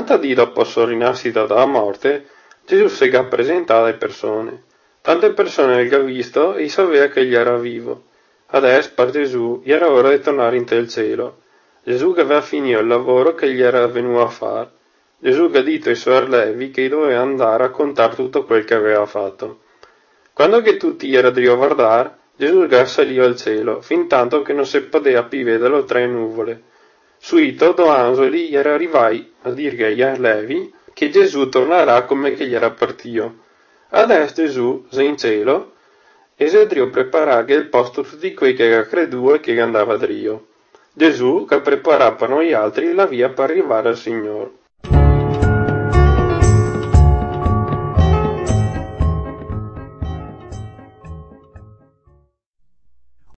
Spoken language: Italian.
40 dì dopo sua rinascita dalla morte, Gesù si è presentato alle persone. Tante persone l'hanno visto e sapeva che egli era vivo. Adesso, per Gesù, era ora di tornare in il cielo. Gesù che aveva finito il lavoro che gli era venuto a fare. Gesù che ha detto ai suoi allevi che doveva andare a raccontare tutto quel che aveva fatto. Quando che tutti erano a guardare, Gesù che salì al cielo, fin tanto che non si poteva più vedere tra le nuvole. Subito, due angeli era arrivati a dire agli allevi che Gesù tornerà come che gli era partito. Adesso Gesù, se in cielo, e si è preparare il posto tutti quei che ha creduto e che andava a Dio. Gesù che prepara per noi altri la via per arrivare al Signore.